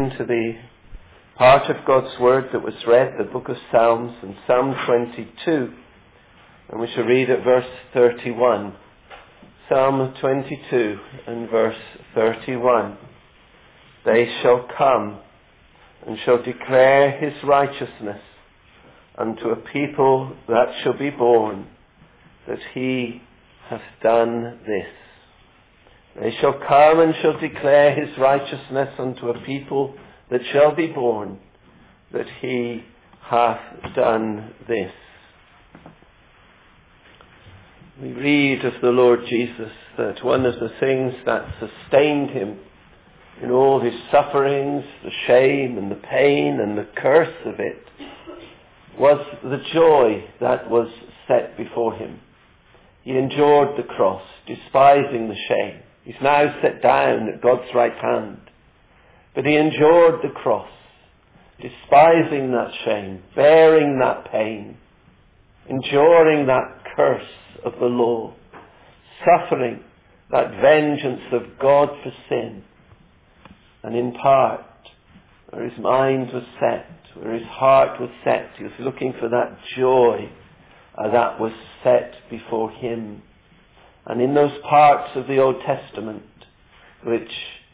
To the part of God's Word that was read, the book of Psalms, and Psalm 22, and we shall read at verse 31. Psalm 22 and verse 31. They shall come and shall declare his righteousness unto a people that shall be born, that he hath done this. They shall come and shall declare his righteousness unto a people that shall be born, that he hath done this. We read of the Lord Jesus that one of the things that sustained him in all his sufferings, the shame and the pain and the curse of it, was the joy that was set before him. He endured the cross, despising the shame. He's now set down at God's right hand. But he endured the cross, despising that shame, bearing that pain, enduring that curse of the law, suffering that vengeance of God for sin. And in part, where his mind was set, where his heart was set, he was looking for that joy that was set before him. And in those parts of the Old Testament which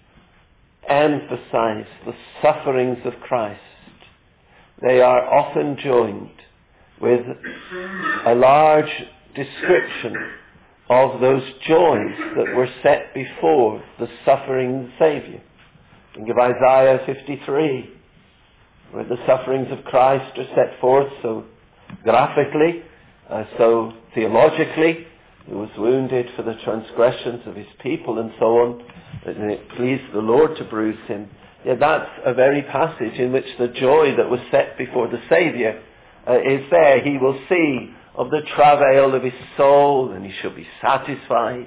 emphasize the sufferings of Christ, they are often joined with a large description of those joys that were set before the suffering Saviour. Think of Isaiah 53, where the sufferings of Christ are set forth so graphically, so theologically. He was wounded for the transgressions of his people and so on, and it pleased the Lord to bruise him. Yeah, that's a very passage in which the joy that was set before the Saviour is there. He will see of the travail of his soul, and he shall be satisfied.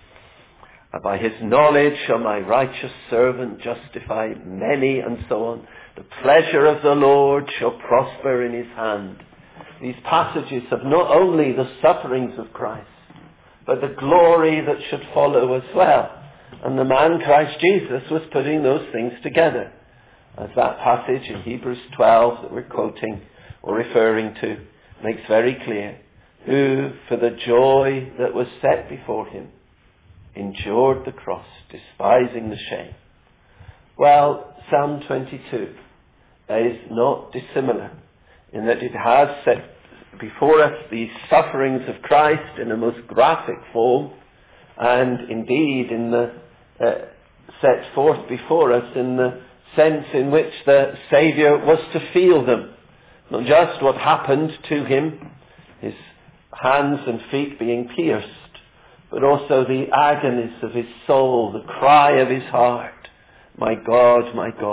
By his knowledge shall my righteous servant justify many, and so on. The pleasure of the Lord shall prosper in his hand. These passages have not only the sufferings of Christ, but the glory that should follow as well. And the man Christ Jesus was putting those things together, as that passage in Hebrews 12 that we're quoting or referring to makes very clear. Who, for the joy that was set before him, endured the cross, despising the shame. Well, Psalm 22 is not dissimilar in that it has set before us the sufferings of Christ in a most graphic form, and indeed in the set forth before us in the sense in which the Saviour was to feel them. Not just what happened to him, his hands and feet being pierced, but also the agonies of his soul, the cry of his heart, my God,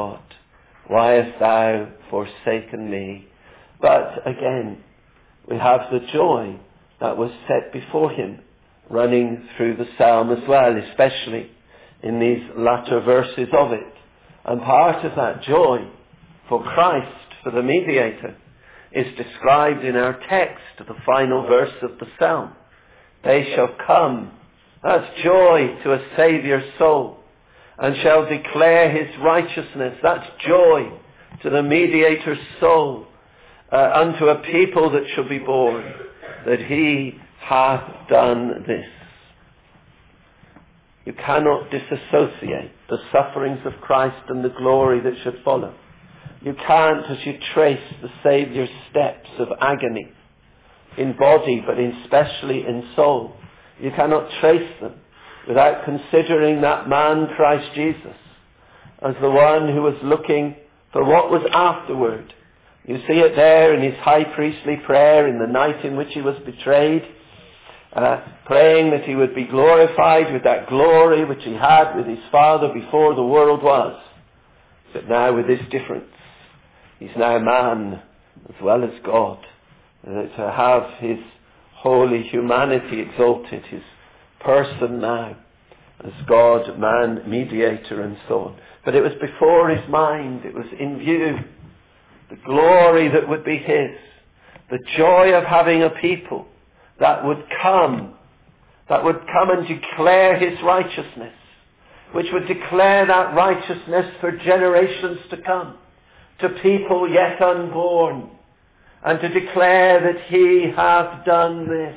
why hast thou forsaken me? But again, we have the joy that was set before him running through the psalm as well, especially in these latter verses of it. And part of that joy for Christ, for the mediator, is described in our text, the final verse of the psalm. They shall come, that's joy to a Saviour's soul, and shall declare his righteousness, that's joy to the mediator's soul, unto a people that shall be born, that he hath done this. You cannot disassociate the sufferings of Christ and the glory that should follow. You can't, as you trace the Saviour's steps of agony, in body but especially in soul, you cannot trace them without considering that man, Christ Jesus, as the one who was looking for what was afterward. You see it there in his high priestly prayer in the night in which he was betrayed, praying that he would be glorified with that glory which he had with his Father before the world was. But now with this difference, he's now man as well as God, to have his holy humanity exalted, his person now as God, man, mediator, and so on. But it was before his mind, it was in view, the glory that would be his, the joy of having a people that would come and declare his righteousness, which would declare that righteousness for generations to come, to people yet unborn, and to declare that he hath done this.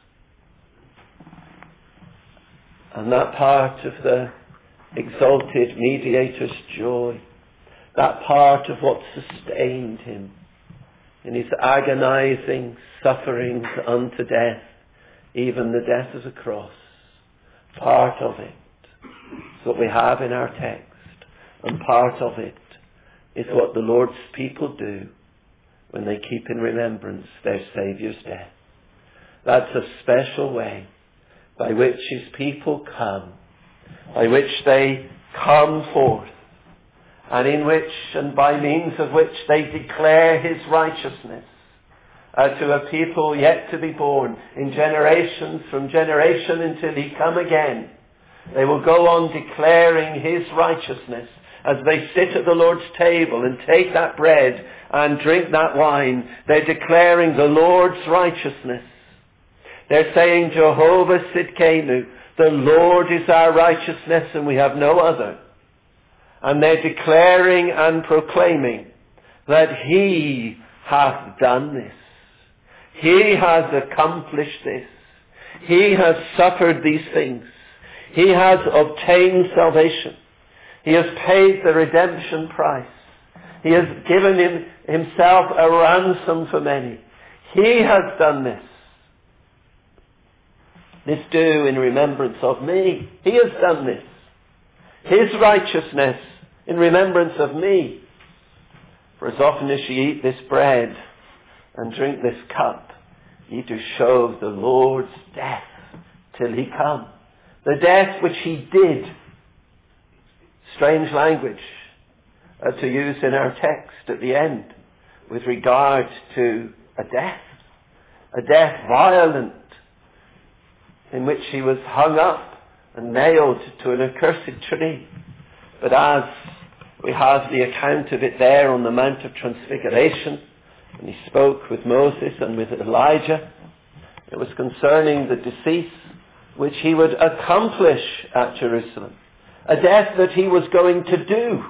And that part of the exalted mediator's joy, that part of what sustained him in his agonizing sufferings unto death, even the death of the cross, part of it is what we have in our text, and part of it is what the Lord's people do when they keep in remembrance their Saviour's death. That's a special way by which his people come, by which they come forth, and in which and by means of which they declare his righteousness to a people yet to be born in generations, from generation until he come again. They will go on declaring his righteousness as they sit at the Lord's table and take that bread and drink that wine. They're declaring the Lord's righteousness. They're saying, Jehovah Sidkenu, the Lord is our righteousness and we have no other. And they're declaring and proclaiming that he hath done this. He has accomplished this. He has suffered these things. He has obtained salvation. He has paid the redemption price. He has given himself a ransom for many. He has done this. This do in remembrance of me. He has done this. His righteousness in remembrance of me. For as often as ye eat this bread and drink this cup, ye do show the Lord's death till he come. The death which he did. Strange language to use in our text at the end with regard to a death violent, in which he was hung up and nailed to an accursed tree. But as we have the account of it there on the Mount of Transfiguration, and he spoke with Moses and with Elijah, it was concerning the decease which he would accomplish at Jerusalem. A death that he was going to do.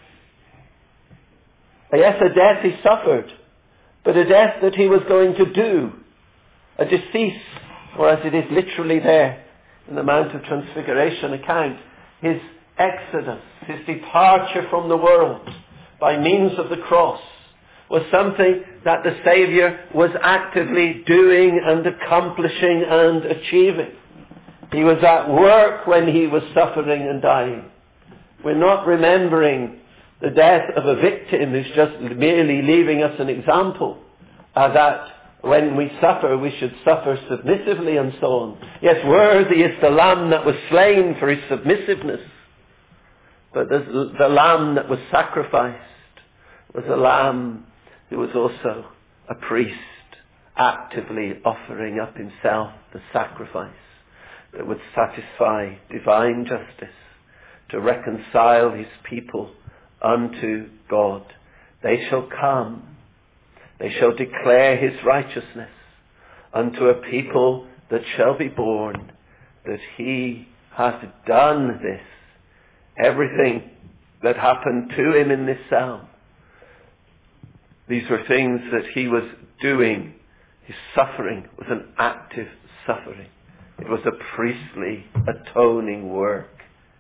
Yes, a death he suffered, but a death that he was going to do. A decease, or as it is literally there in the Mount of Transfiguration account, his exodus, his departure from the world by means of the cross, was something that the Saviour was actively doing and accomplishing and achieving. He was at work when he was suffering and dying. We're not remembering the death of a victim who's just merely leaving us an example that when we suffer, we should suffer submissively and so on. Yes, worthy is the Lamb that was slain for his submissiveness. But the Lamb that was sacrificed was a Lamb who was also a priest, actively offering up himself the sacrifice that would satisfy divine justice to reconcile his people unto God. They shall come. They shall declare his righteousness unto a people that shall be born, that he hath done this. Everything that happened to him in this psalm, these were things that he was doing. His suffering was an active suffering. It was a priestly atoning work.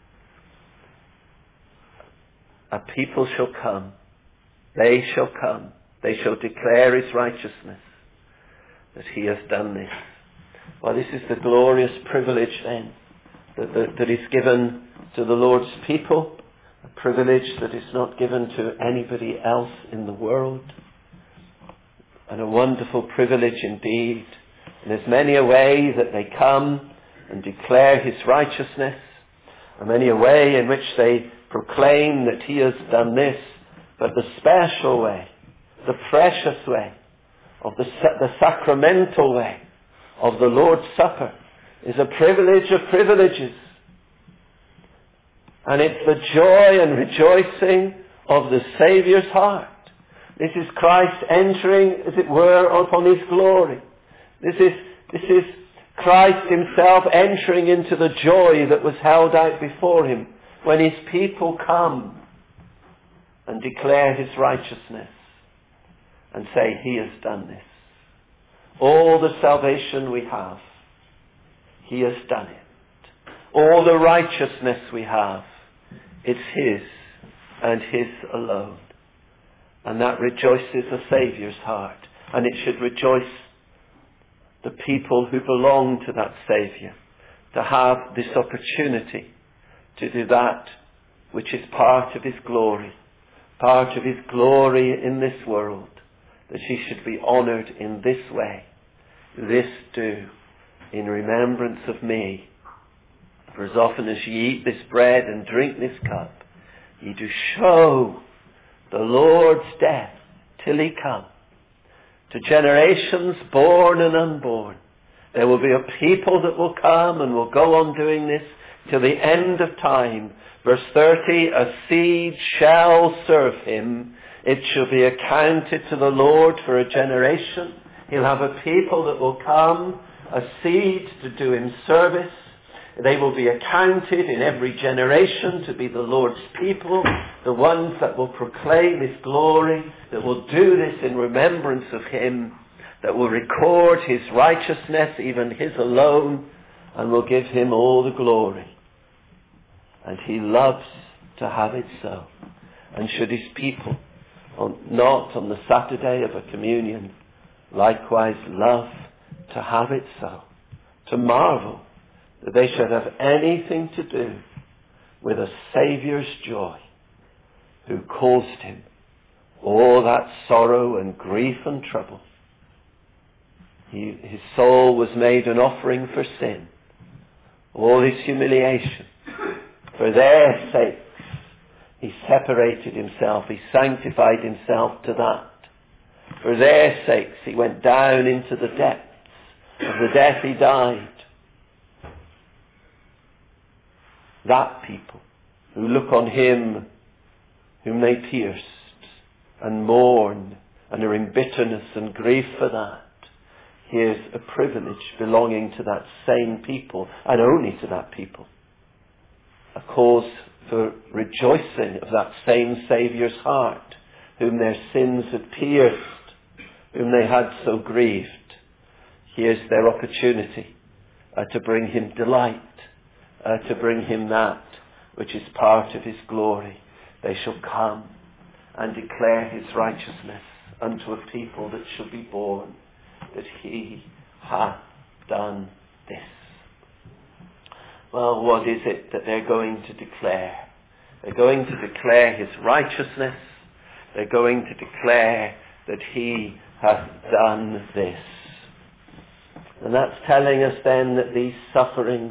A people shall come. They shall come. They shall declare his righteousness, that he has done this. Well, this is the glorious privilege then that is given to the Lord's people. A privilege that is not given to anybody else in the world. And a wonderful privilege indeed. And there's many a way that they come and declare his righteousness, and many a way in which they proclaim that he has done this. But the special way, the precious way, of the sacramental way of the Lord's Supper is a privilege of privileges. And it's the joy and rejoicing of the Saviour's heart. This is Christ entering, as it were, upon his glory. This is Christ himself entering into the joy that was held out before him when his people come and declare his righteousness and say, he has done this. All the salvation we have, he has done it. All the righteousness we have, it's his and his alone. And that rejoices the Saviour's heart. And it should rejoice the people who belong to that Saviour, to have this opportunity to do that which is part of his glory in this world, that he should be honoured in this way. This do in remembrance of me. For as often as ye eat this bread and drink this cup, ye do show the Lord's death till he come. To generations born and unborn, there will be a people that will come and will go on doing this till the end of time. Verse 30, a seed shall serve him. It shall be accounted to the Lord for a generation. He'll have a people that will come, a seed to do him service. They will be accounted in every generation to be the Lord's people, the ones that will proclaim his glory, that will do this in remembrance of him, that will record his righteousness, even his alone, and will give him all the glory. And he loves to have it so. And should his people, not on the Saturday of a communion, likewise love to have it so, to marvel that they should have anything to do with a Saviour's joy, who caused him all that sorrow and grief and trouble. His soul was made an offering for sin, all his humiliation. For their sakes, he separated himself, he sanctified himself to that. For their sakes, he went down into the depths of the death he died. That people who look on him whom they pierced and mourn and are in bitterness and grief for that, here's a privilege belonging to that same people and only to that people. A cause for rejoicing of that same Saviour's heart, whom their sins had pierced, whom they had so grieved. Here's their opportunity to bring him delight, to bring him that which is part of his glory. They shall come and declare his righteousness unto a people that shall be born, that he hath done this. Well, what is it that they're going to declare? They're going to declare his righteousness. They're going to declare that he hath done this. And that's telling us then that these sufferings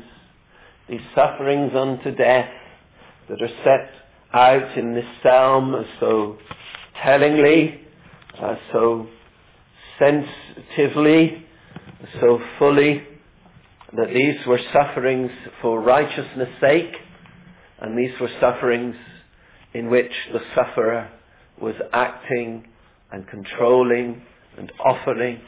unto death that are set out in this psalm so tellingly, so sensitively, so fully, that these were sufferings for righteousness' sake, and these were sufferings in which the sufferer was acting and controlling and offering.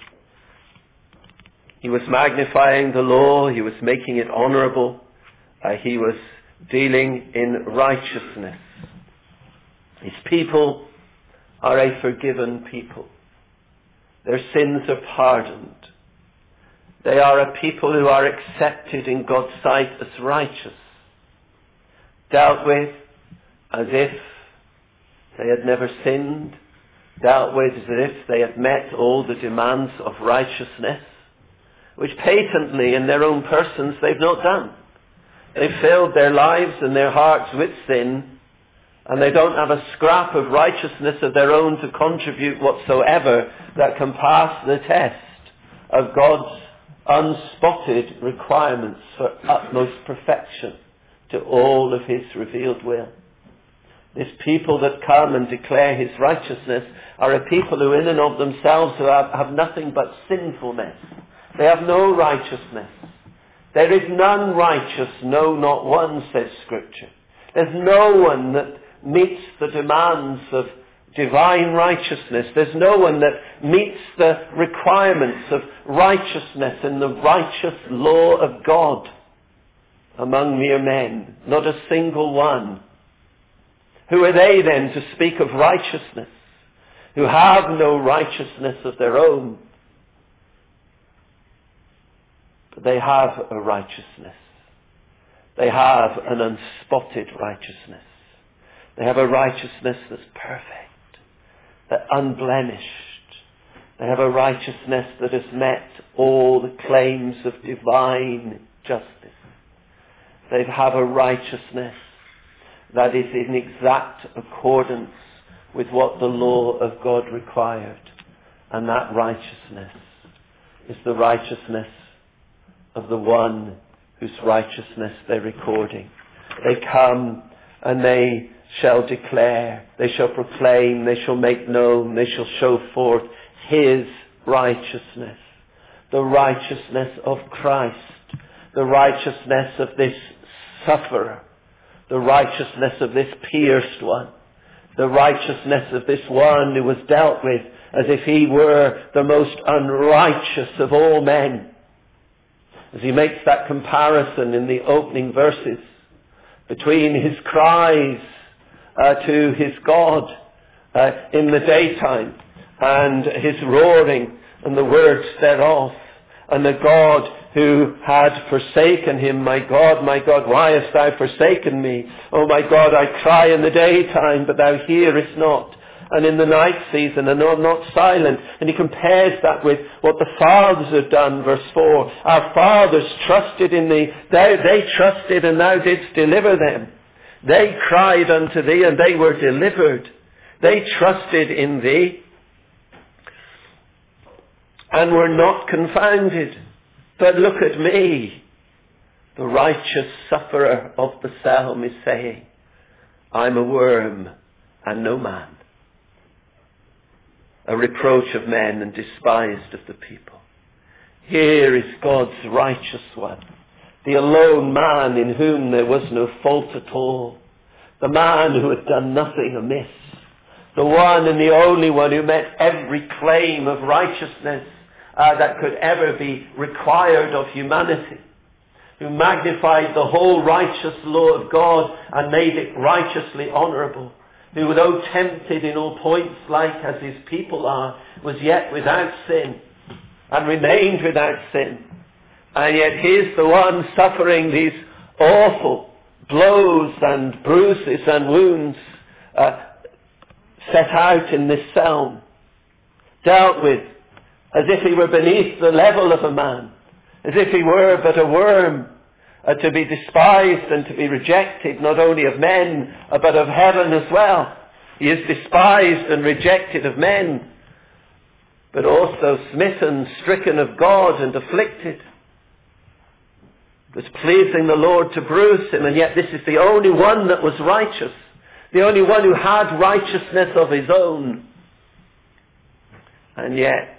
He was magnifying the law, he was making it honourable, he was dealing in righteousness. His people are a forgiven people. Their sins are pardoned. They are a people who are accepted in God's sight as righteous, dealt with as if they had never sinned, dealt with as if they had met all the demands of righteousness, which patently in their own persons they've not done. They've filled their lives and their hearts with sin, and they don't have a scrap of righteousness of their own to contribute whatsoever that can pass the test of God's unspotted requirements for utmost perfection to all of his revealed will. This people that come and declare his righteousness are a people who in and of themselves have nothing but sinfulness. They have no righteousness. There is none righteous, no, not one, says Scripture. There's no one that meets the demands of divine righteousness. There's no one that meets the requirements of righteousness in the righteous law of God. among mere men, not a single one. Who are they then to speak of righteousness, who have no righteousness of their own? But they have a righteousness. They have an unspotted righteousness. They have a righteousness that's perfect, that's unblemished. They have a righteousness that has met all the claims of divine justice. They have a righteousness that is in exact accordance with what the law of God required. And that righteousness is the righteousness of the one whose righteousness they're recording. They come and they shall declare, they shall proclaim, they shall make known, they shall show forth his righteousness. The righteousness of Christ. The righteousness of this sufferer. The righteousness of this pierced one. The righteousness of this one who was dealt with as if he were the most unrighteous of all men. As he makes that comparison in the opening verses between his cries to his God in the daytime and his roaring and the words thereof, and the God who had forsaken him. My God, why hast thou forsaken me? Oh my God, I cry in the daytime, but thou hearest not. And in the night season, and I'm not silent. And he compares that with what the fathers have done, verse 4. Our fathers trusted in thee. They trusted and thou didst deliver them. They cried unto thee and they were delivered. They trusted in thee and were not confounded. But look at me. The righteous sufferer of the psalm is saying, I'm a worm and no man, a reproach of men and despised of the people. Here is God's righteous one, the alone man in whom there was no fault at all, the man who had done nothing amiss, the one and the only one who met every claim of righteousness that could ever be required of humanity, who magnified the whole righteous law of God and made it righteously honourable, who, though tempted in all points like as his people are, was yet without sin and remained without sin. And yet he's the one suffering these awful blows and bruises and wounds set out in this psalm, dealt with as if he were beneath the level of a man, as if he were but a worm, to be despised and to be rejected not only of men but of heaven as well. He is despised and rejected of men, but also smitten, stricken of God and afflicted. It was pleasing the Lord to bruise him, and yet this is the only one that was righteous, the only one who had righteousness of his own. And yet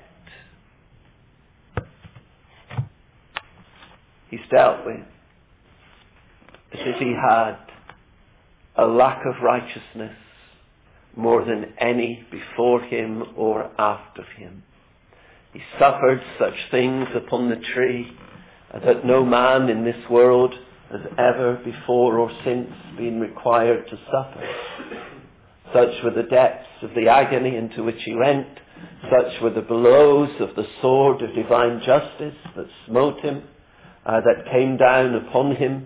he's dealt with as if he had a lack of righteousness more than any before him or after him. He suffered such things upon the tree that no man in this world has ever before or since been required to suffer. Such were the depths of the agony into which he went. Such were the blows of the sword of divine justice that smote him, that came down upon him.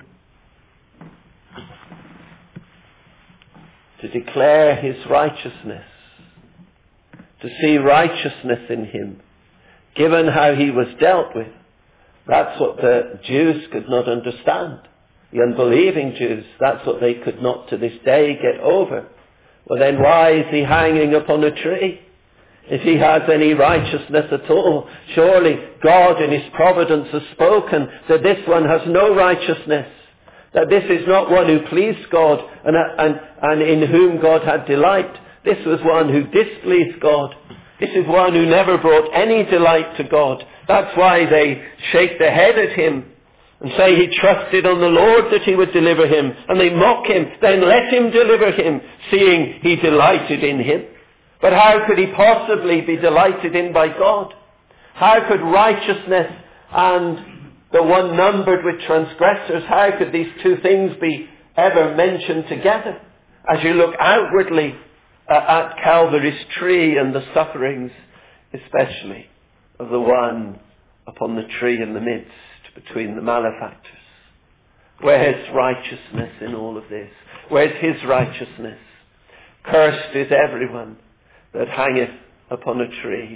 To declare his righteousness, to see righteousness in him, given how he was dealt with. That's what the Jews could not understand. The unbelieving Jews, that's what they could not to this day get over. Well then, why is he hanging upon a tree? If he has any righteousness at all, surely God in his providence has spoken that this one has no righteousness, that this is not one who pleased God and in whom God had delight. This was one who displeased God. This is one who never brought any delight to God. That's why they shake their head at him and say he trusted on the Lord that he would deliver him. And they mock him. Then let him deliver him, seeing he delighted in him. But how could he possibly be delighted in by God? How could righteousness and the one numbered with transgressors. How could these two things be ever mentioned together? As you look outwardly at Calvary's tree and the sufferings, especially of the one upon the tree in the midst between the malefactors. Where's righteousness in all of this? Where's his righteousness? Cursed is everyone that hangeth upon a tree.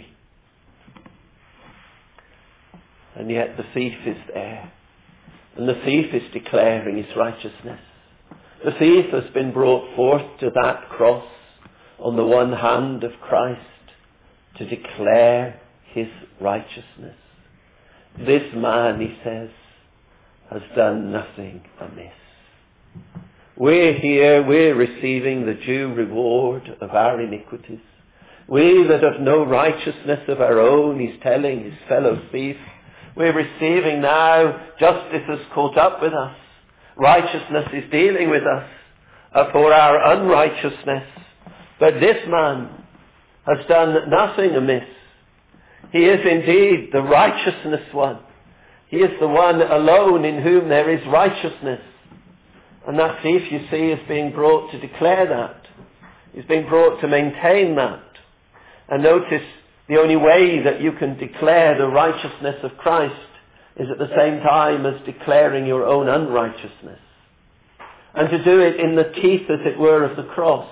And yet the thief is there. And the thief is declaring his righteousness. The thief has been brought forth to that cross on the one hand of Christ to declare his righteousness. This man, he says, has done nothing amiss. We're here, we're receiving the due reward of our iniquities. We that have no righteousness of our own, he's telling his fellow thief, we're receiving now, justice has caught up with us. Righteousness is dealing with us for our unrighteousness. But this man has done nothing amiss. He is indeed the righteousness one. He is the one alone in whom there is righteousness. And that thief, you see, is being brought to declare that. He's being brought to maintain that. And notice, the only way that you can declare the righteousness of Christ is at the same time as declaring your own unrighteousness. And to do it in the teeth, as it were, of the cross.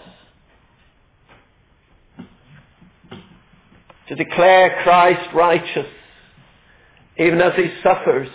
To declare Christ righteous, even as he suffers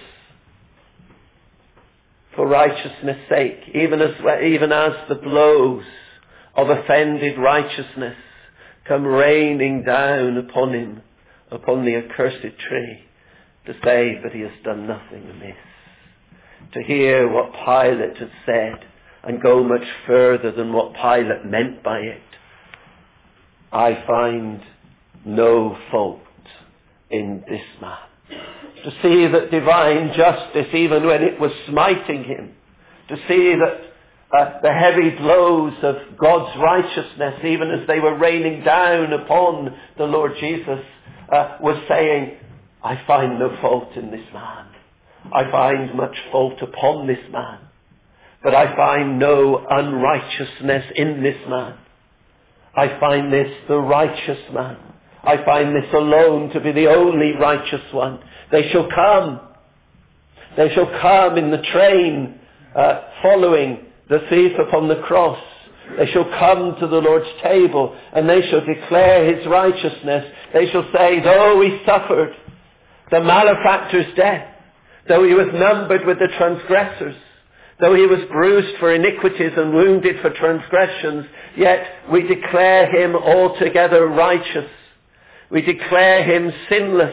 for righteousness' sake, even as the blows of offended righteousness come raining down upon him, upon the accursed tree, to say that he has done nothing amiss. To hear what Pilate had said and go much further than what Pilate meant by it. I find no fault in this man. To see that divine justice, even when it was smiting him, to see that the heavy blows of God's righteousness, even as they were raining down upon the Lord Jesus, was saying, I find no fault in this man. I find much fault upon this man. But I find no unrighteousness in this man. I find this the righteous man. I find this alone to be the only righteous one. They shall come. They shall come in the train following the thief upon the cross. They shall come to the Lord's table and they shall declare his righteousness. They shall say, though he suffered the malefactor's death, though he was numbered with the transgressors, though he was bruised for iniquities and wounded for transgressions, yet we declare him altogether righteous. We declare him sinless.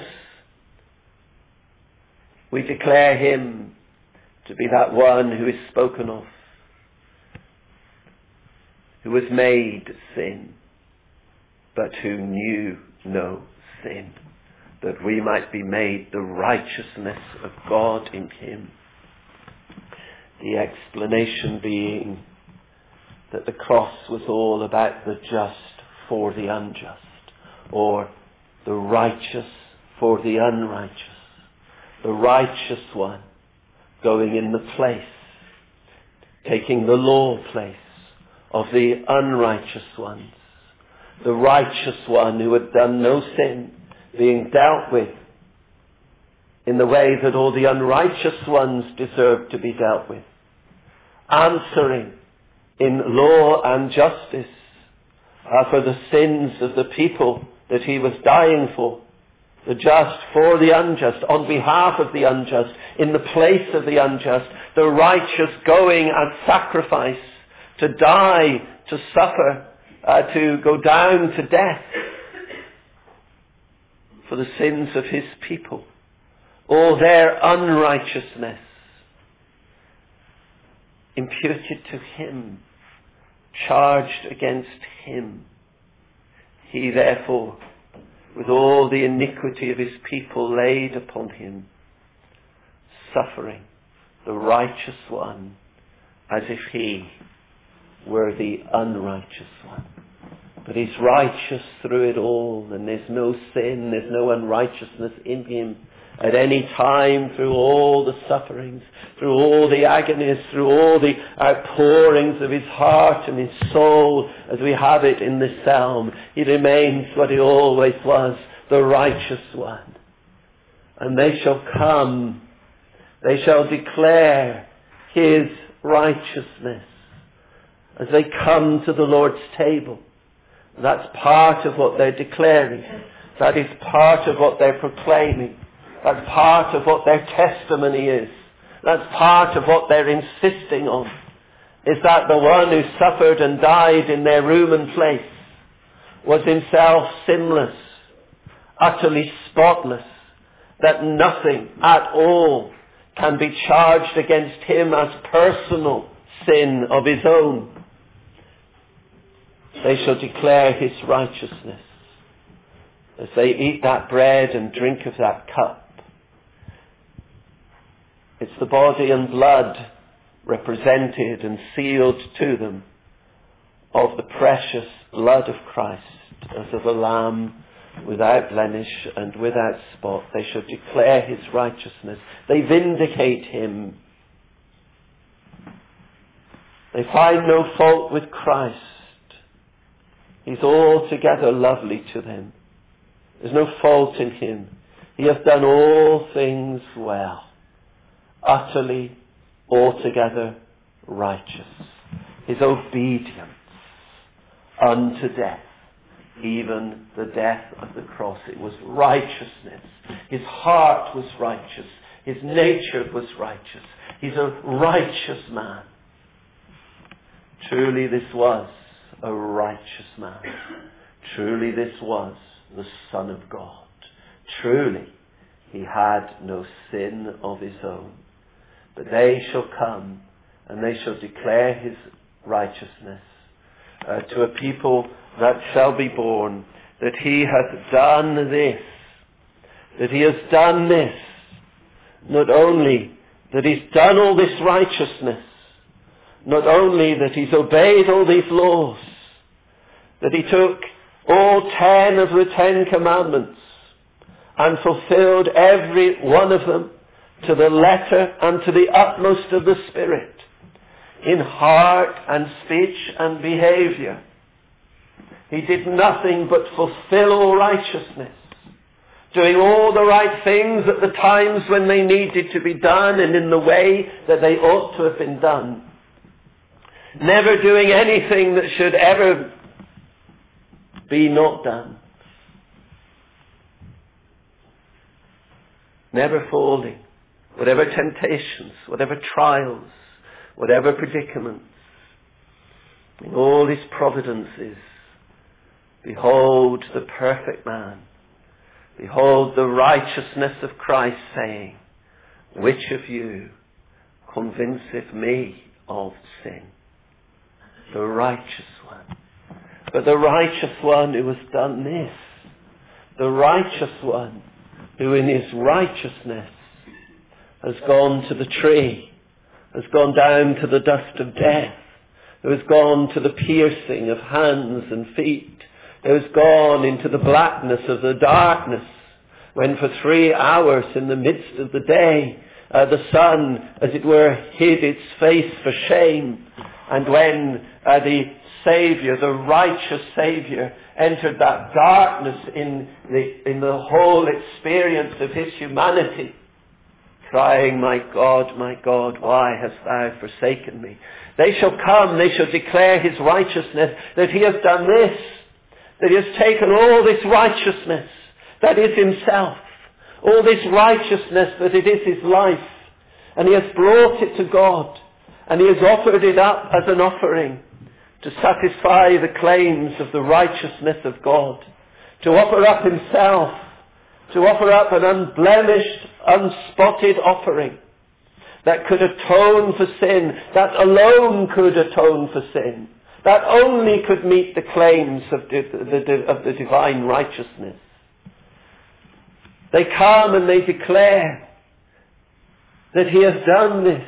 We declare him to be that one who is spoken of, who was made sin, but who knew no sin, that we might be made the righteousness of God in him. The explanation being that the cross was all about the just for the unjust, or the righteous for the unrighteous. The righteous one going in the place, taking the law place of the unrighteous ones. The righteous one who had done no sin being dealt with in the way that all the unrighteous ones deserved to be dealt with. Answering in law and justice for the sins of the people that he was dying for. The just for the unjust, on behalf of the unjust, in the place of the unjust. The righteous going as sacrifice, to die, to suffer, to go down to death for the sins of his people. All their unrighteousness imputed to him, charged against him. He therefore, with all the iniquity of his people laid upon him, suffering the righteous one as if he were the unrighteous one. But he's righteous through it all, and there's no sin, there's no unrighteousness in him at any time, through all the sufferings, through all the agonies, through all the outpourings of his heart and his soul, as we have it in this psalm. He remains what he always was, the righteous one. And they shall come, they shall declare his righteousness as they come to the Lord's table. That's part of what they're declaring. That is part of what they're proclaiming. That's part of what their testimony is. That's part of what they're insisting on. Is that the one who suffered and died in their room and place was himself sinless, utterly spotless, that nothing at all can be charged against him as personal sin of his own. They shall declare his righteousness as they eat that bread and drink of that cup. It's the body and blood represented and sealed to them of the precious blood of Christ, as of a lamb without blemish and without spot. They shall declare his righteousness. They vindicate him. They find no fault with Christ. He's altogether lovely to them. There's no fault in him. He hath done all things well. Utterly, altogether righteous. His obedience unto death, even the death of the cross. It was righteousness. His heart was righteous. His nature was righteous. He's a righteous man. Truly this was a righteous man. Truly this was the Son of God. Truly he had no sin of his own. But they shall come and they shall declare his righteousness to a people that shall be born, that he hath done this, that he has done this. Not only that he's done all this righteousness, not only that he's obeyed all these laws, that he took all 10 of the 10 commandments and fulfilled every one of them to the letter and to the utmost of the Spirit, in heart and speech and behavior. He did nothing but fulfill all righteousness, doing all the right things at the times when they needed to be done and in the way that they ought to have been done. Never doing anything that should ever be not done. Never falling. Whatever temptations, whatever trials, whatever predicaments, in all his providences, behold the perfect man. Behold the righteousness of Christ, saying, which of you convinceth me of sin? The righteous one. But the righteous one who has done this, the righteous one who in his righteousness has gone to the tree, has gone down to the dust of death, who has gone to the piercing of hands and feet, who has gone into the blackness of the darkness, when for 3 hours in the midst of the day, the sun, as it were, hid its face for shame, and when the Saviour, the righteous Saviour, entered that darkness in the whole experience of his humanity, crying, my God, why hast thou forsaken me? They shall come, they shall declare his righteousness, that he has done this, that he has taken all this righteousness, that is himself, all this righteousness, that it is his life, and he has brought it to God, and he has offered it up as an offering to satisfy the claims of the righteousness of God, to offer up himself, to offer up an unblemished, unspotted offering that could atone for sin, that alone could atone for sin, that only could meet the claims of the divine righteousness. They come and they declare that he has done this.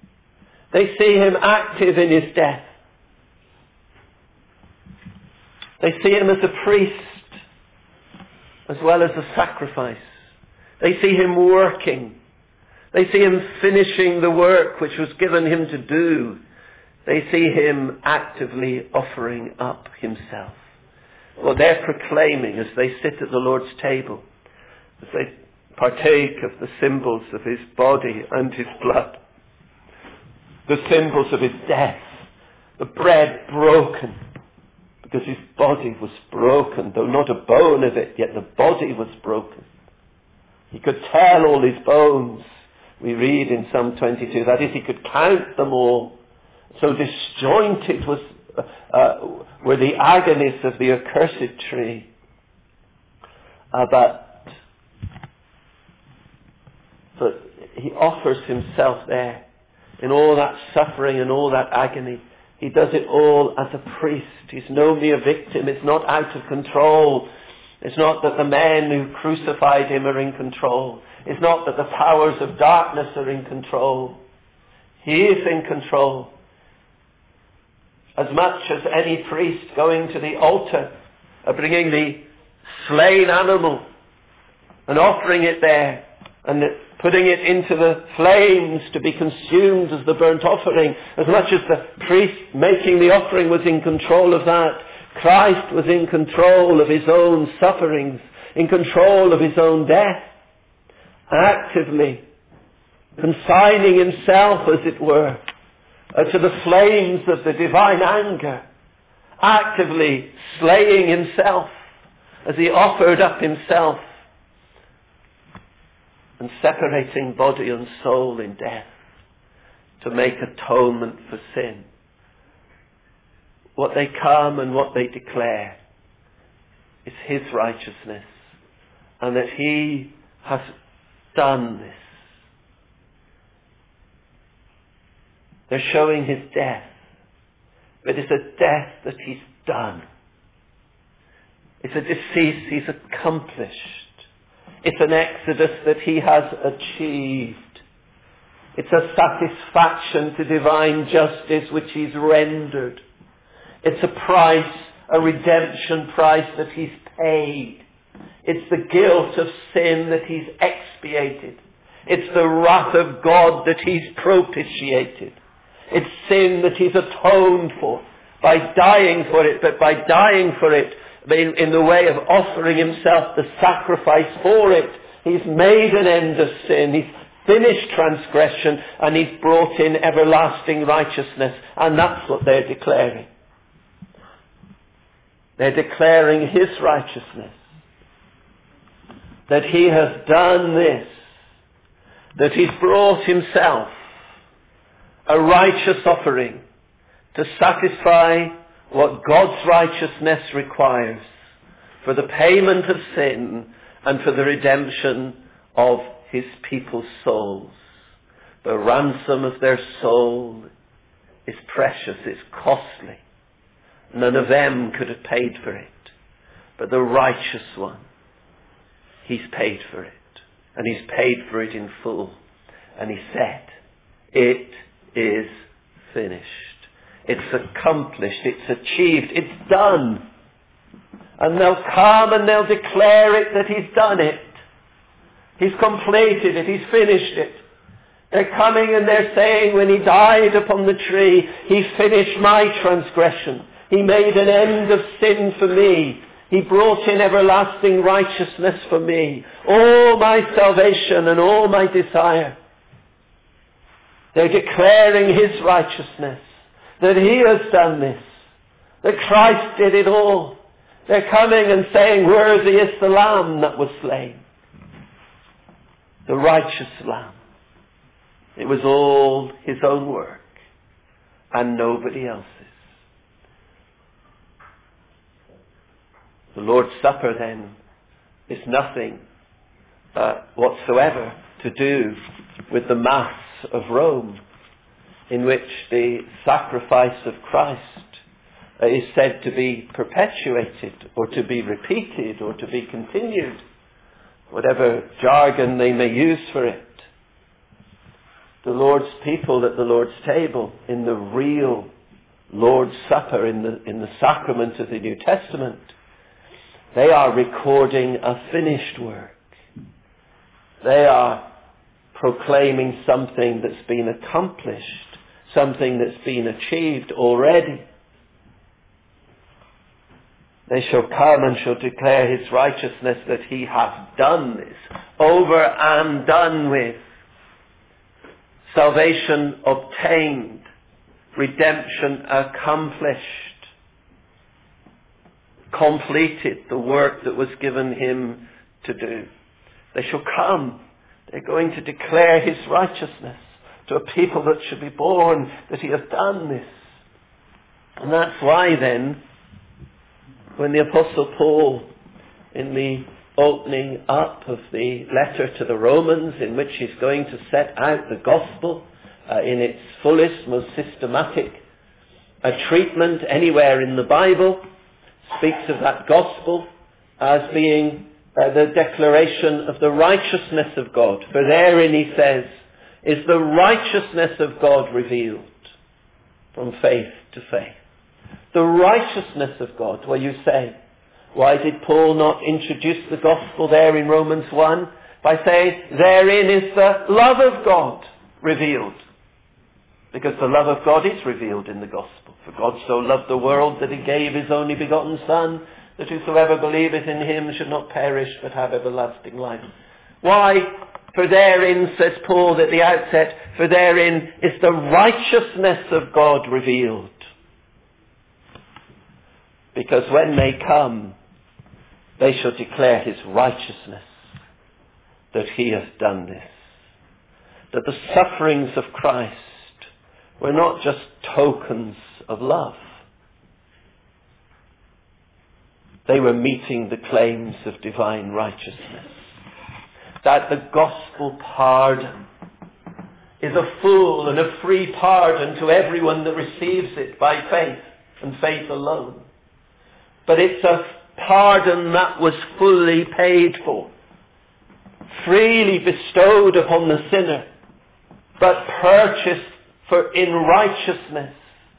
They see him active in his death. They see him as a priest as well as a sacrifice. They see him working. They see him finishing the work which was given him to do. They see him actively offering up himself. Well, they're proclaiming as they sit at the Lord's table, as they partake of the symbols of his body and his blood, the symbols of his death, the bread broken, because his body was broken, though not a bone of it, yet the body was broken. He could tell all his bones. We read in Psalm 22, that is, he could count them all. So disjointed were the agonies of the accursed tree. But he offers himself there in all that suffering and all that agony. He does it all as a priest. He's no mere victim. It's not out of control. It's not that the men who crucified him are in control. It's not that the powers of darkness are in control. He is in control. As much as any priest going to the altar, bringing the slain animal and offering it there and putting it into the flames to be consumed as the burnt offering, as much as the priest making the offering was in control of that, Christ was in control of his own sufferings, in control of his own death, actively consigning himself, as it were, to the flames of the divine anger, actively slaying himself as he offered up himself and separating body and soul in death to make atonement for sin. What they come and what they declare is his righteousness, and that he has done this. They're showing his death, but it's a death that he's done. It's a decease he's accomplished. It's an exodus that he has achieved. It's a satisfaction to divine justice which he's rendered. It's a price, a redemption price that he's paid. It's the guilt of sin that he's expiated. It's the wrath of God that he's propitiated. It's sin that he's atoned for by dying for it, but by dying for it in the way of offering himself the sacrifice for it, he's made an end of sin, he's finished transgression, and he's brought in everlasting righteousness. And that's what they're declaring. They're declaring his righteousness. That he has done this. That he's brought himself a righteous offering to satisfy what God's righteousness requires for the payment of sin and for the redemption of his people's souls. The ransom of their soul is precious, it's costly. None of them could have paid for it. But the righteous one, he's paid for it. And he's paid for it in full. And he said, it is finished. It's accomplished. It's achieved. It's done. And they'll come and they'll declare it that he's done it. He's completed it. He's finished it. They're coming and they're saying when he died upon the tree, he finished my transgression. He made an end of sin for me. He brought in everlasting righteousness for me. All my salvation and all my desire. They're declaring his righteousness. That he has done this. That Christ did it all. They're coming and saying, worthy is the Lamb that was slain. The righteous Lamb. It was all his own work. And nobody else's. The Lord's Supper then is nothing whatsoever to do with the Mass of Rome, in which the sacrifice of Christ is said to be perpetuated or to be repeated or to be continued, whatever jargon they may use for it. The Lord's people at the Lord's table in the real Lord's Supper, in the sacrament of the New Testament, they are recording a finished work. They are proclaiming something that's been accomplished, something that's been achieved already. They shall come and shall declare his righteousness, that he hath done this, over and done with. Salvation obtained, redemption accomplished, completed the work that was given him to do. They shall come. They're going to declare his righteousness to a people that should be born, that he has done this. And that's why then, when the Apostle Paul, in the opening up of the letter to the Romans, in which he's going to set out the gospel in its fullest, most systematic treatment anywhere in the Bible, speaks of that gospel as being the declaration of the righteousness of God. For therein, he says, is the righteousness of God revealed from faith to faith. The righteousness of God. Well, you say, why did Paul not introduce the gospel there in Romans 1 by saying, therein is the love of God revealed? Because the love of God is revealed in the gospel. For God so loved the world that he gave his only begotten Son, that whosoever believeth in him should not perish but have everlasting life. Why? For therein, says Paul at the outset, for therein is the righteousness of God revealed. Because when they come, they shall declare his righteousness, that he has done this. That the sufferings of Christ were not just tokens of love. They were meeting the claims of divine righteousness. That the gospel pardon is a full and a free pardon to everyone that receives it by faith and faith alone. But it's a pardon that was fully paid for, freely bestowed upon the sinner, but purchased for in righteousness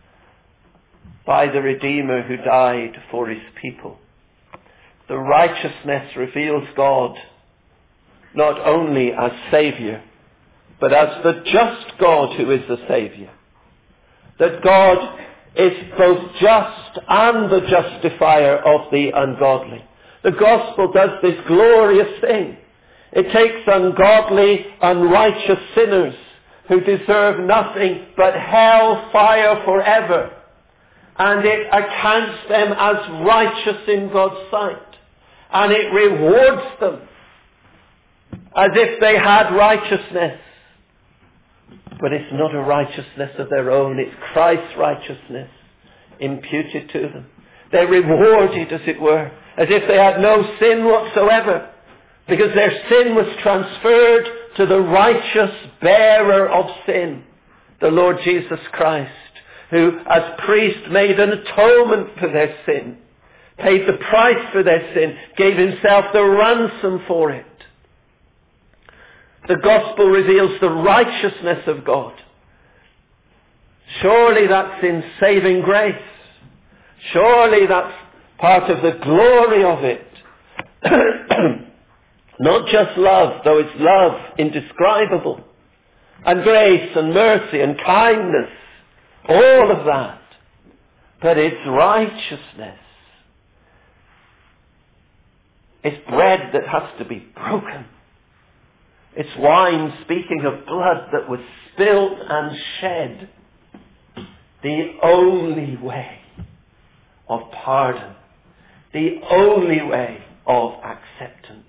by the Redeemer who died for his people. The righteousness reveals God not only as Saviour, but as the just God who is the Saviour. That God is both just and the justifier of the ungodly. The gospel does this glorious thing. It takes ungodly, unrighteous sinners who deserve nothing but hell fire forever, and it accounts them as righteous in God's sight. And it rewards them as if they had righteousness. But it's not a righteousness of their own. It's Christ's righteousness imputed to them. They're rewarded, as it were, as if they had no sin whatsoever, because their sin was transferred to the righteous bearer of sin, the Lord Jesus Christ, who as priest made an atonement for their sin, paid the price for their sin, gave himself the ransom for it. The gospel reveals the righteousness of God. Surely that's in saving grace. Surely that's part of the glory of it. Not just love, though it's love indescribable, and grace and mercy and kindness, all of that. But it's righteousness. It's bread that has to be broken. It's wine, speaking of blood that was spilt and shed. The only way of pardon. The only way of acceptance.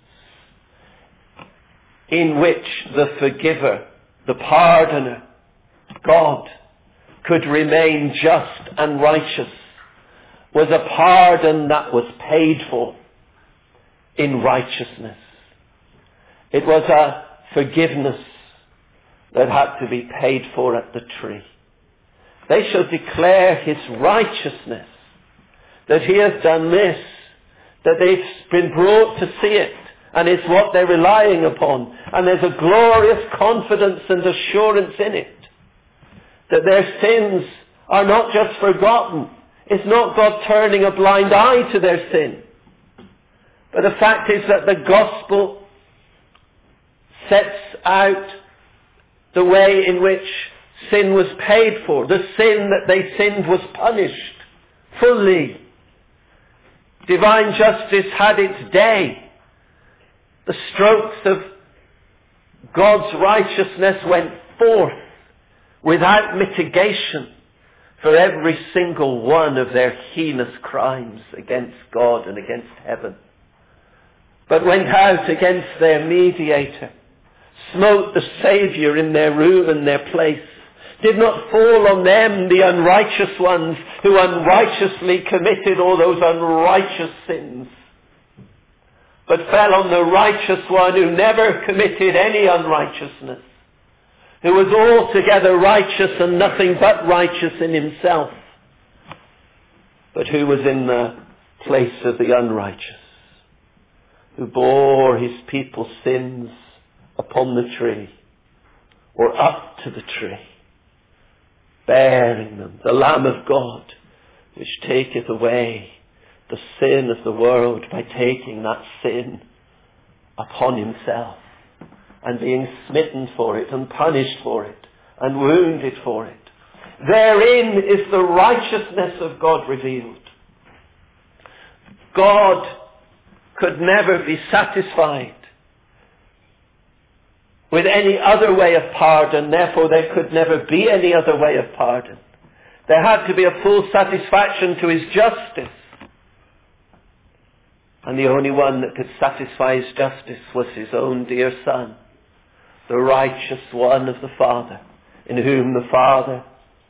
In which the forgiver, the pardoner, God, could remain just and righteous, was a pardon that was paid for in righteousness. It was a forgiveness that had to be paid for at the tree. They shall declare his righteousness, that he has done this, that they've been brought to see it, and it's what they're relying upon. And there's a glorious confidence and assurance in it, that their sins are not just forgotten. It's not God turning a blind eye to their sin. But the fact is that the gospel sets out the way in which sin was paid for. The sin that they sinned was punished fully. Divine justice had its day. The strokes of God's righteousness went forth without mitigation for every single one of their heinous crimes against God and against heaven, but went out against their mediator, smote the Saviour in their room and their place, did not fall on them, the unrighteous ones who unrighteously committed all those unrighteous sins, but fell on the righteous one who never committed any unrighteousness, who was altogether righteous and nothing but righteous in himself, but who was in the place of the unrighteous, who bore his people's sins upon the tree, or up to the tree, bearing them, the Lamb of God, which taketh away the sin of the world by taking that sin upon himself, and being smitten for it, and punished for it, and wounded for it. Therein is the righteousness of God revealed. God could never be satisfied with any other way of pardon, therefore there could never be any other way of pardon. There had to be a full satisfaction to his justice. And the only one that could satisfy his justice was his own dear Son, the righteous one of the Father, in whom the Father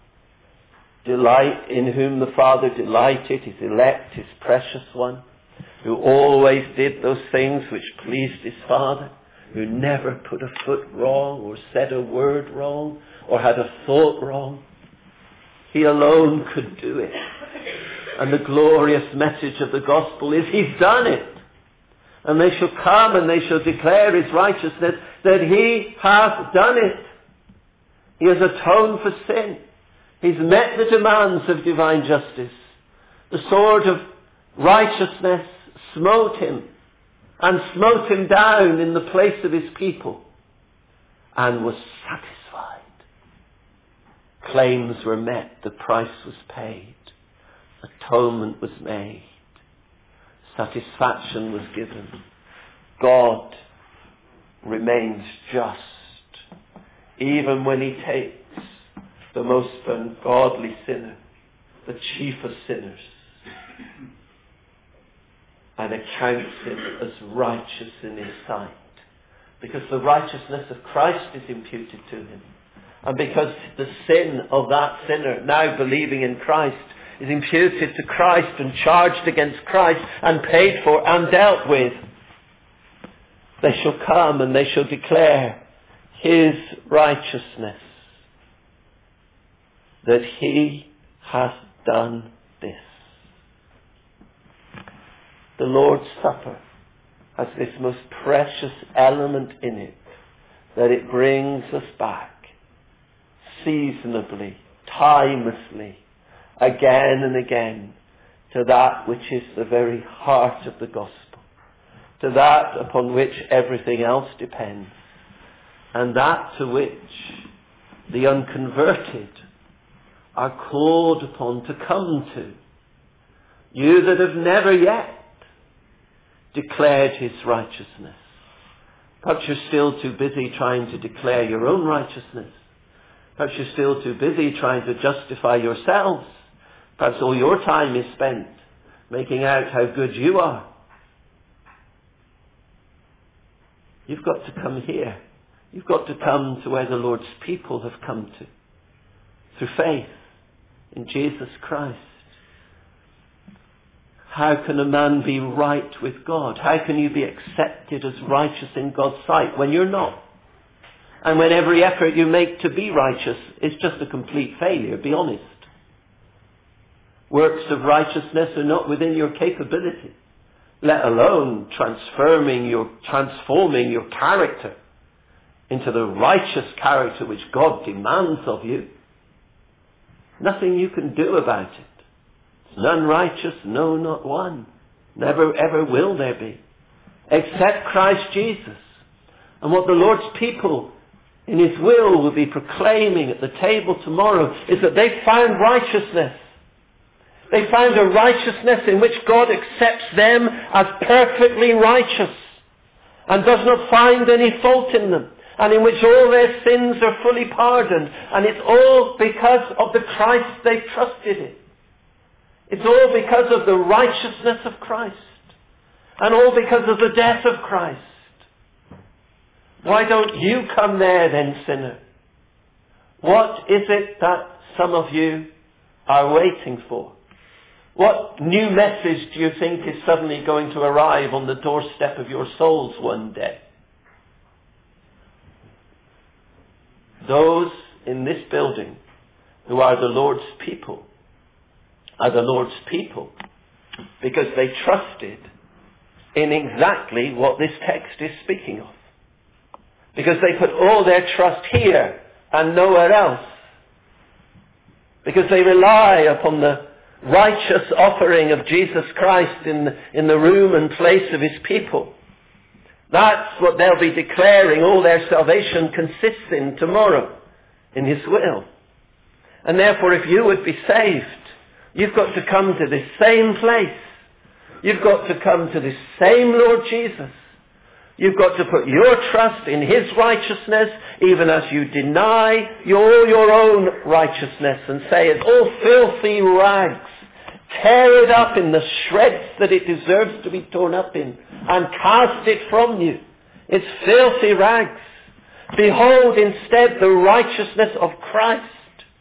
delighted, his elect, his precious one, who always did those things which pleased his Father, who never put a foot wrong, or said a word wrong, or had a thought wrong. He alone could do it. And the glorious message of the gospel is he's done it. And they shall come and they shall declare his righteousness, that he hath done it. He has atoned for sin. He's met the demands of divine justice. The sword of righteousness smote him, and smote him down in the place of his people, and was satisfied. Claims were met, the price was paid, atonement was made, satisfaction was given. God remains just, even when he takes the most ungodly sinner, the chief of sinners, and accounts him as righteous in his sight. Because the righteousness of Christ is imputed to him. And because the sin of that sinner, now believing in Christ, is imputed to Christ and charged against Christ and paid for and dealt with, they shall come and they shall declare his righteousness, that he hath done this. The Lord's Supper has this most precious element in it, that it brings us back seasonably, timelessly, again and again, to that which is the very heart of the gospel, to that upon which everything else depends, and that to which the unconverted are called upon to come to. You that have never yet declared his righteousness. Perhaps you're still too busy trying to declare your own righteousness. Perhaps you're still too busy trying to justify yourselves. Perhaps all your time is spent making out how good you are. You've got to come here. You've got to come to where the Lord's people have come to, through faith in Jesus Christ. How can a man be right with God? How can you be accepted as righteous in God's sight when you're not? And when every effort you make to be righteous is just a complete failure, be honest. Works of righteousness are not within your capability, let alone transforming your character into the righteous character which God demands of you. Nothing you can do about it. There's none righteous, no, not one. Never ever will there be. Except Christ Jesus. And what the Lord's people in His will be proclaiming at the table tomorrow is that they found righteousness. They found a righteousness in which God accepts them as perfectly righteous and does not find any fault in them, and in which all their sins are fully pardoned. And it's all because of the Christ they trusted in. It's all because of the righteousness of Christ, and all because of the death of Christ. Why don't you come there then, sinner? What is it that some of you are waiting for? What new message do you think is suddenly going to arrive on the doorstep of your souls one day? Those in this building who are the Lord's people are the Lord's people because they trusted in exactly what this text is speaking of. Because they put all their trust here and nowhere else. Because they rely upon the righteous offering of Jesus Christ in the room and place of His people. That's what they'll be declaring all their salvation consists in tomorrow, in His will. And therefore, if you would be saved, you've got to come to this same place. You've got to come to this same Lord Jesus. You've got to put your trust in His righteousness, even as you deny your own righteousness and say it's all filthy rags. Tear it up in the shreds that it deserves to be torn up in and cast it from you. It's filthy rags. Behold instead the righteousness of Christ,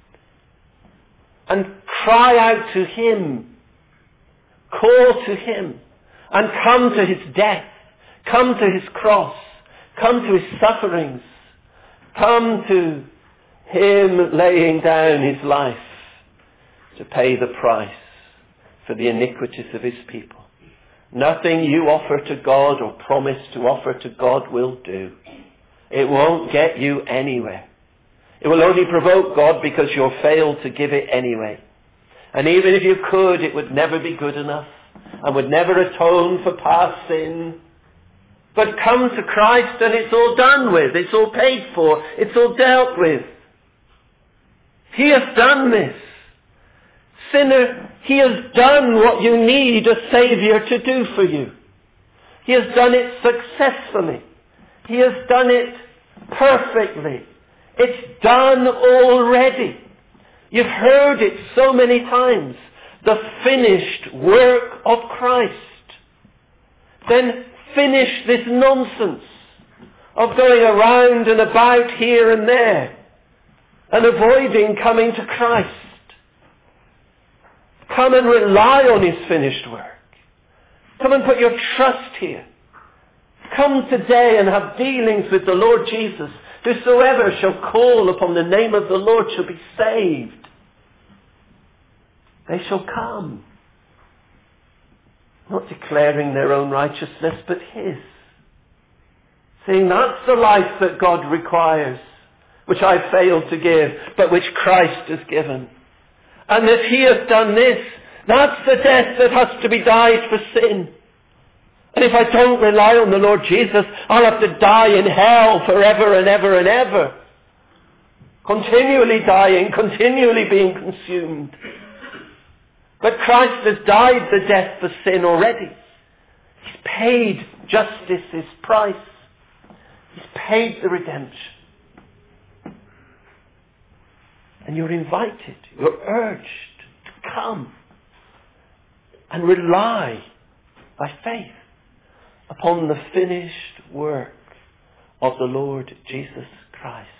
and cry out to Him. Call to Him and come to His death. Come to His cross. Come to His sufferings. Come to Him laying down His life to pay the price for the iniquities of His people. Nothing you offer to God or promise to offer to God will do. It won't get you anywhere. It will only provoke God because you'll fail to give it anyway. And even if you could, it would never be good enough and would never atone for past sin. But come to Christ and it's all done with. It's all paid for. It's all dealt with. He has done this. Sinner, He has done what you need a Saviour to do for you. He has done it successfully. He has done it perfectly. It's done already. You've heard it so many times. The finished work of Christ. Then finish this nonsense of going around and about here and there and avoiding coming to Christ. Come and rely on His finished work. Come and put your trust here. Come today and have dealings with the Lord Jesus. Whosoever shall call upon the name of the Lord shall be saved. They shall come. Not declaring their own righteousness, but His. Saying that's the life that God requires, which I failed to give, but which Christ has given. And if He has done this, that's the death that has to be died for sin. And if I don't rely on the Lord Jesus, I'll have to die in hell forever and ever and ever. Continually dying, continually being consumed. But Christ has died the death for sin already. He's paid justice's price. He's paid the redemption. And you're invited, you're urged to come and rely by faith upon the finished work of the Lord Jesus Christ.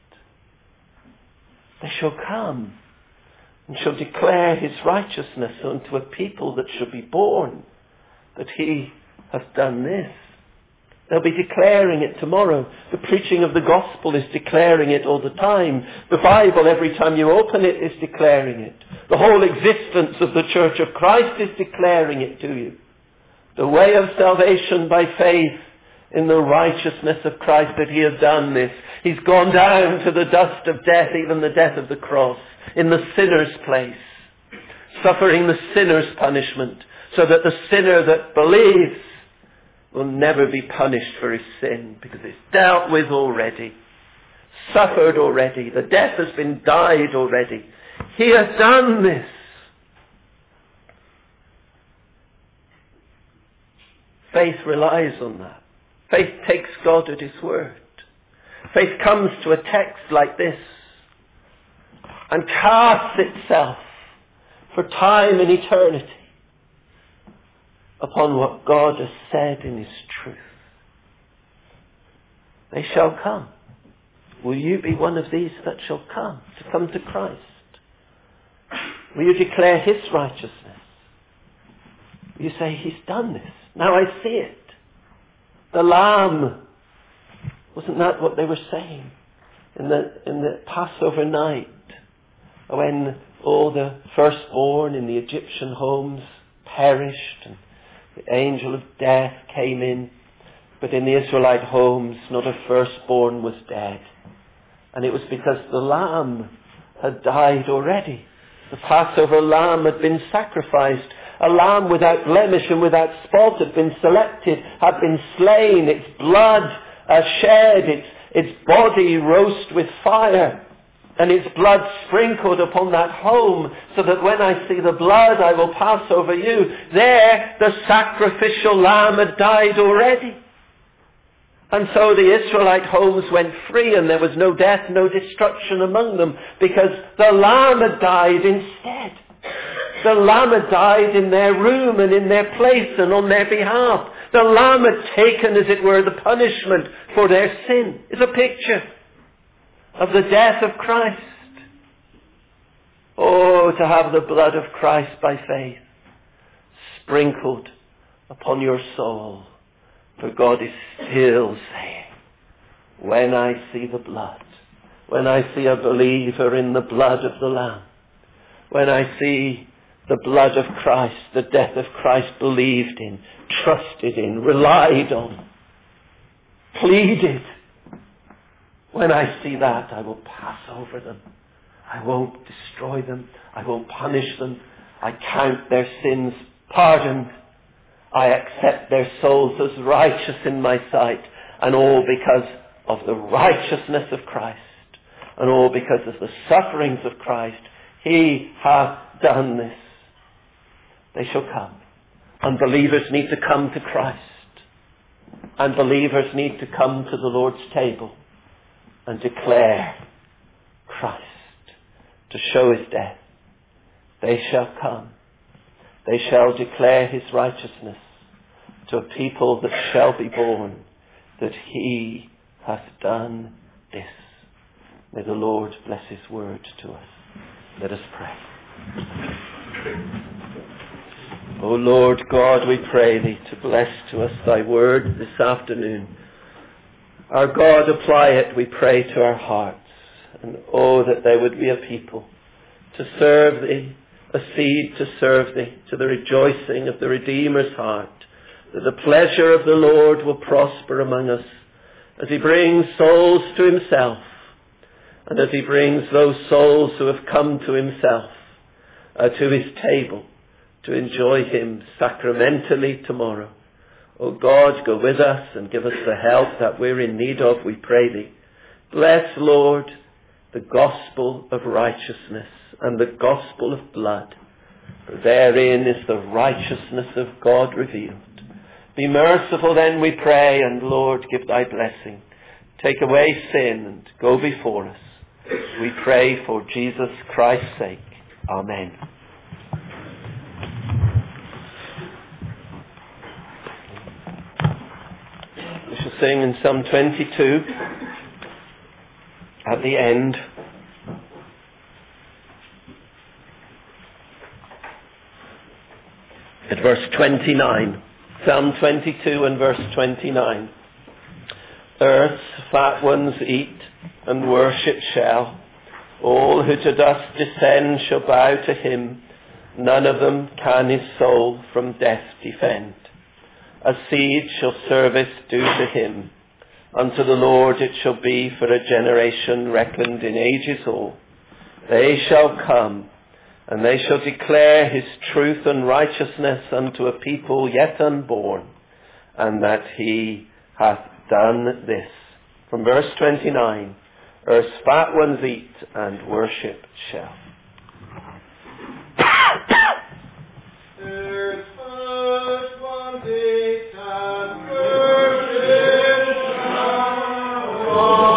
They shall come and shall declare His righteousness unto a people that shall be born, that He hath done this. They'll be declaring it tomorrow. The preaching of the gospel is declaring it all the time. The Bible, every time you open it, is declaring it. The whole existence of the Church of Christ is declaring it to you. The way of salvation by faith in the righteousness of Christ that he has done this. He's gone down to the dust of death, even the death of the cross, in the sinner's place, suffering the sinner's punishment, so that the sinner that believes will never be punished for his sin, because it's dealt with already, suffered already. The death has been died already. He has done this. Faith relies on that. Faith takes God at his word. Faith comes to a text like this and casts itself for time and eternity upon what God has said in his truth. They shall come. Will you be one of these that shall come, to come to Christ? Will you declare his righteousness? Will you say, he's done this? Now I see it. The Lamb. Wasn't that what they were saying in the Passover night, when all the firstborn in the Egyptian homes perished and the angel of death came in, but in the Israelite homes not a firstborn was dead. And it was because the Lamb had died already. The Passover lamb had been sacrificed. A lamb without blemish and without spot had been selected, had been slain, its blood shed, its body roast with fire, and its blood sprinkled upon that home, so that when I see the blood I will pass over you. There the sacrificial lamb had died already. And so the Israelite homes went free, and there was no death, no destruction among them, because the lamb had died instead. The lamb had died in their room and in their place and on their behalf. The lamb had taken, as it were, the punishment for their sin. It's a picture of the death of Christ. Oh, to have the blood of Christ by faith sprinkled upon your soul. For God is still saying, when I see the blood, when I see a believer in the blood of the Lamb, when I see the blood of Christ, the death of Christ believed in, trusted in, relied on, pleaded, when I see that, I will pass over them. I won't destroy them. I won't punish them. I count their sins pardoned. I accept their souls as righteous in my sight, and all because of the righteousness of Christ, and all because of the sufferings of Christ. He hath done this. They shall come. Unbelievers need to come to Christ. Unbelievers need to come to the Lord's table and declare Christ, to show his death. They shall come. They shall declare his righteousness to a people that shall be born, that he hath done this. May the Lord bless his word to us. Let us pray. O Lord God, we pray thee to bless to us thy word this afternoon. Our God, apply it, we pray, to our hearts. And oh, that there would be a people to serve thee, a seed to serve thee, to the rejoicing of the Redeemer's heart, that the pleasure of the Lord will prosper among us as he brings souls to himself, and as he brings those souls who have come to himself to his table to enjoy him sacramentally tomorrow. O God, go with us and give us the help that we're in need of, we pray thee. Bless, Lord, the gospel of righteousness and the gospel of blood, for therein is the righteousness of God revealed. Be merciful then, we pray, and Lord, give thy blessing. Take away sin and go before us. We pray for Jesus Christ's sake. Amen. We shall sing in Psalm 22 at the end. At verse 29. Psalm 22 and verse 29. Earth's fat ones eat and worship shall. All who to dust descend shall bow to him. None of them can his soul from death defend. As seed shall service do to him. Unto the Lord it shall be for a generation reckoned in ages all. They shall come, and they shall declare his truth and righteousness unto a people yet unborn, and that he hath done this. From verse 29, earth's fat ones eat, and worship shall. Earth's fat ones eat, and worship shall.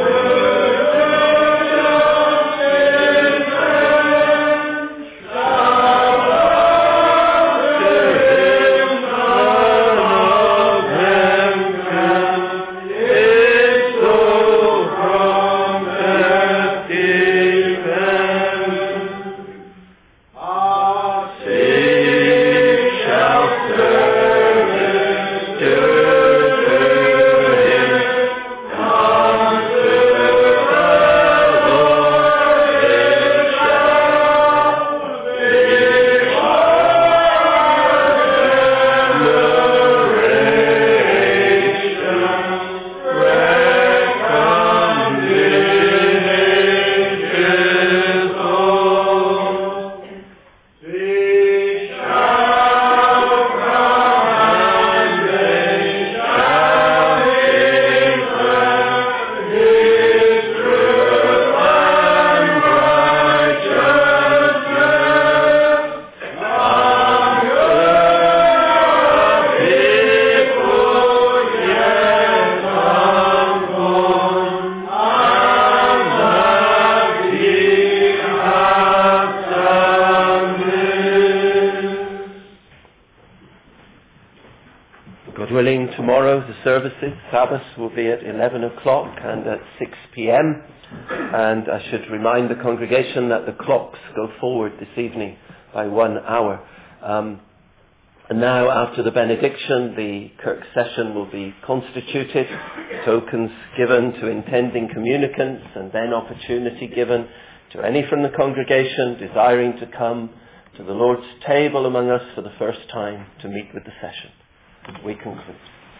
Tomorrow the services, Sabbath, will be at 11 o'clock and at 6 p.m. And I should remind the congregation that the clocks go forward this evening by 1 hour. And now, after the benediction, the Kirk session will be constituted, tokens given to intending communicants, and then opportunity given to any from the congregation desiring to come to the Lord's table among us for the first time to meet with the session. We conclude.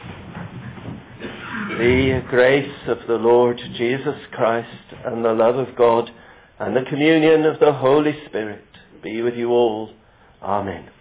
The grace of the Lord Jesus Christ and the love of God and the communion of the Holy Spirit be with you all. Amen.